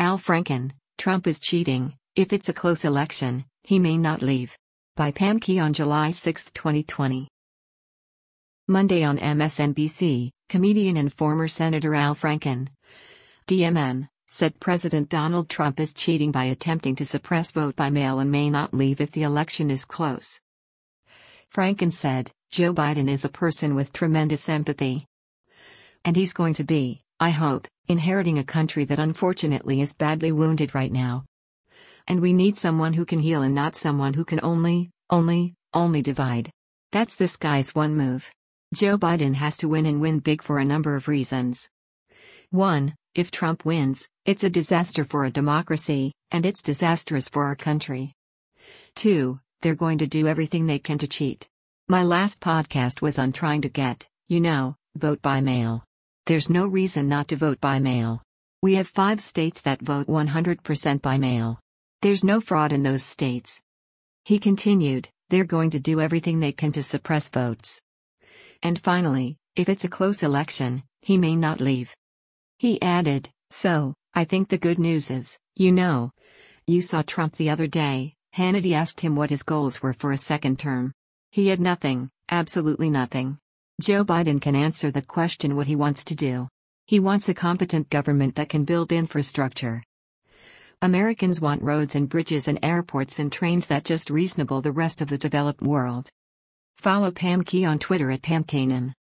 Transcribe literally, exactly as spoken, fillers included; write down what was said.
Al Franken, Trump is cheating. If it's a close election, he may not leave. By Pam Key on July sixth, twenty twenty. Monday on M S N B C, comedian and former Senator Al Franken, D M N, said President Donald Trump is cheating by attempting to suppress vote by mail and may not leave if the election is close. Franken said, Joe Biden is a person with tremendous empathy. And he's going to be, I hope, inheriting a country that unfortunately is badly wounded right now. And we need someone who can heal and not someone who can only, only, only divide. That's this guy's one move. Joe Biden has to win and win big for a number of reasons. one. If Trump wins, it's a disaster for a democracy, and it's disastrous for our country. two. They're going to do everything they can to cheat. My last podcast was on trying to get, you know, vote by mail. There's no reason not to vote by mail. We have five states that vote one hundred percent by mail. There's no fraud in those states. He continued, they're going to do everything they can to suppress votes. And finally, if it's a close election, he may not leave. He added, so, I think the good news is, you know, you saw Trump the other day. Hannity asked him what his goals were for a second term. He had nothing, absolutely nothing. Joe Biden can answer the question what he wants to do. He wants a competent government that can build infrastructure. Americans want roads and bridges and airports and trains that just reasonable the rest of the developed world. Follow Pam Key on Twitter at Pam Kanan.